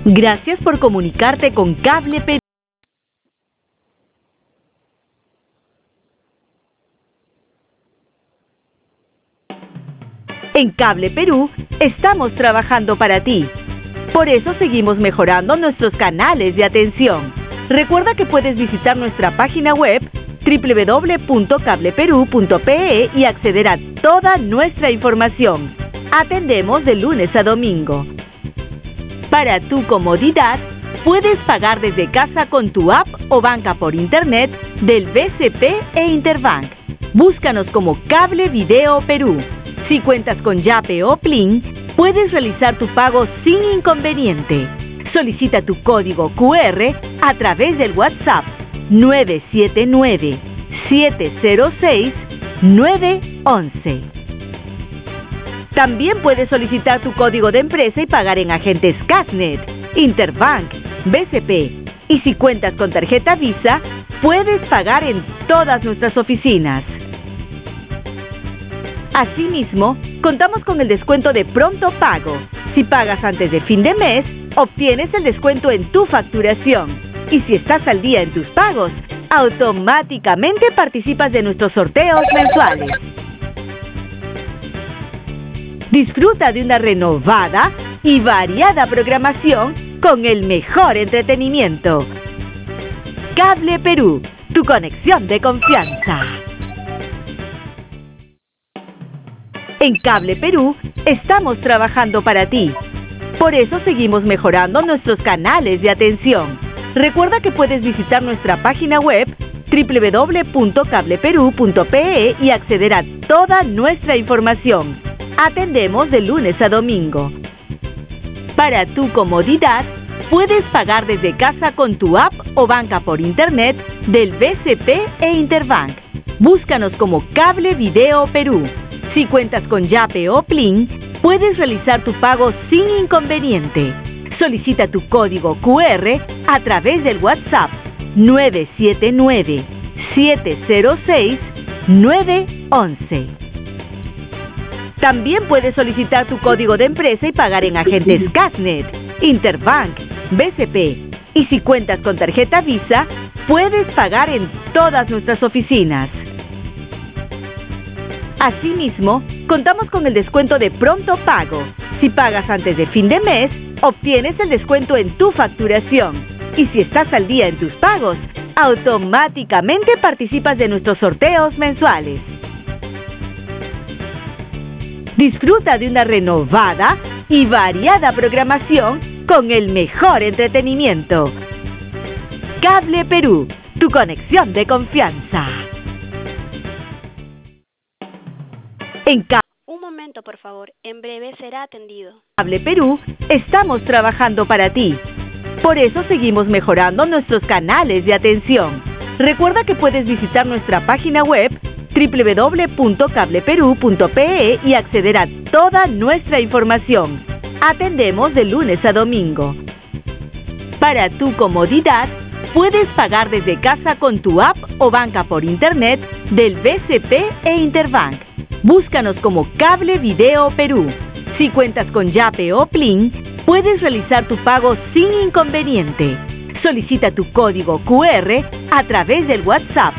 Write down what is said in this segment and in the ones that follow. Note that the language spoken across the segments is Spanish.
Gracias por comunicarte con Cable Perú. En Cable Perú estamos trabajando para ti. Por eso seguimos mejorando nuestros canales de atención. Recuerda que puedes visitar nuestra página web www.cableperu.pe y acceder a toda nuestra información. Atendemos de lunes a domingo. Para tu comodidad, puedes pagar desde casa con tu app o banca por internet del BCP e Interbank. Búscanos como Cable Video Perú. Si cuentas con Yape o Plin, puedes realizar tu pago sin inconveniente. Solicita tu código QR a través del WhatsApp 979-706-911. También puedes solicitar tu código de empresa y pagar en agentes Casnet, Interbank, BCP. Y si cuentas con tarjeta Visa, puedes pagar en todas nuestras oficinas. Asimismo, contamos con el descuento de pronto pago. Si pagas antes de fin de mes, obtienes el descuento en tu facturación. Y si estás al día en tus pagos, automáticamente participas de nuestros sorteos mensuales. Disfruta de una renovada y variada programación con el mejor entretenimiento. Cable Perú, tu conexión de confianza. En Cable Perú estamos trabajando para ti. Por eso seguimos mejorando nuestros canales de atención. Recuerda que puedes visitar nuestra página web www.cableperu.pe y acceder a toda nuestra información. Atendemos de lunes a domingo. Para tu comodidad, puedes pagar desde casa con tu app o banca por internet del BCP e Interbank. Búscanos como Cable Video Perú. Si cuentas con Yape o Plin, puedes realizar tu pago sin inconveniente. Solicita tu código QR a través del WhatsApp 979-706-911. También puedes solicitar tu código de empresa y pagar en agentes Casnet, Interbank, BCP. Y si cuentas con tarjeta Visa, puedes pagar en todas nuestras oficinas. Asimismo, contamos con el descuento de pronto pago. Si pagas antes de fin de mes, obtienes el descuento en tu facturación. Y si estás al día en tus pagos, automáticamente participas de nuestros sorteos mensuales. Disfruta de una renovada y variada programación con el mejor entretenimiento. Cable Perú, tu conexión de confianza. Un momento, por favor. En breve será atendido. Cable Perú estamos trabajando para ti. Por eso seguimos mejorando nuestros canales de atención. Recuerda que puedes visitar nuestra página web www.cableperu.pe y acceder a toda nuestra información. Atendemos de lunes a domingo. Para tu comodidad, puedes pagar desde casa con tu app o banca por internet del BCP e Interbank. Búscanos como Cable Video Perú. Si cuentas con Yape o Plin, puedes realizar tu pago sin inconveniente. Solicita tu código QR a través del WhatsApp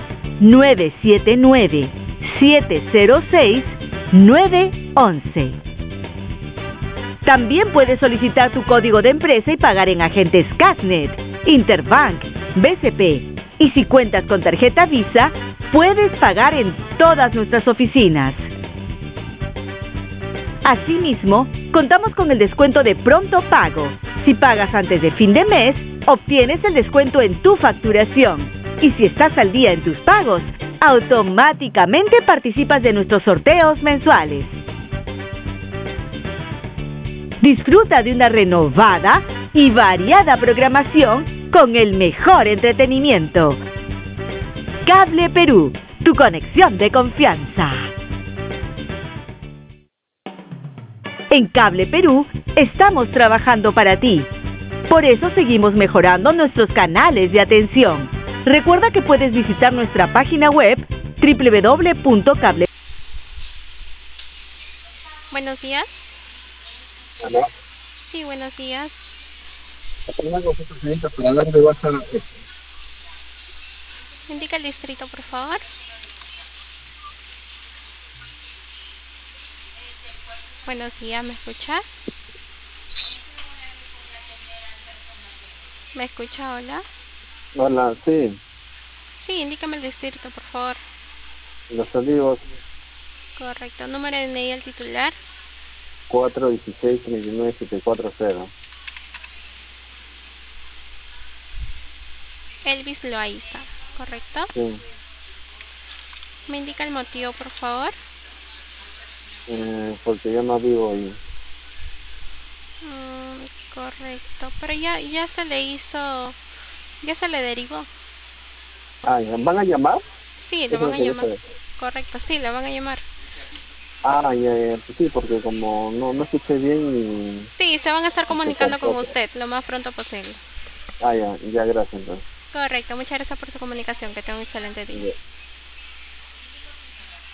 979-706-911. También puedes solicitar tu código de empresa y pagar en agentes Casnet, Interbank, BCP. Y si cuentas con tarjeta Visa, puedes pagar en todas nuestras oficinas. Asimismo, contamos con el descuento de pronto pago. Si pagas antes de fin de mes, obtienes el descuento en tu facturación. Y si estás al día en tus pagos, automáticamente participas de nuestros sorteos mensuales. Disfruta de una renovada y variada programación con el mejor entretenimiento. Cable Perú, tu conexión de confianza. En Cable Perú estamos trabajando para ti. Por eso seguimos mejorando nuestros canales de atención. Recuerda que puedes visitar nuestra página web www.cable. Buenos días. ¿Aló? Sí, buenos días. Una cosita, señorita, para darle WhatsApp. Indica el distrito, por favor. Buenos días, ¿me escuchas? ¿Me escucha? Hola. Hola, sí, Sí, indícame el distrito, por favor. Los Olivos, Correcto. Número de DNI al titular. 416-39740. Elvis Loaiza, ¿correcto? Sí, ¿Me indica el motivo, por favor? porque yo no vivo ahí. Mm, correcto. Pero ya se le hizo, ya se le derivó. Ah, ¿ya ¿van a llamar? Sí, lo Eso es van lo a que yo llamar. sé. Correcto, sí, lo van a llamar. Ah, ya, pues sí, porque como no escuché bien Sí, se van a estar y se comunicando con cortó. usted lo más pronto posible. Ah, ya, gracias entonces. Correcto, muchas gracias por su comunicación. Que tenga un excelente día. Ya.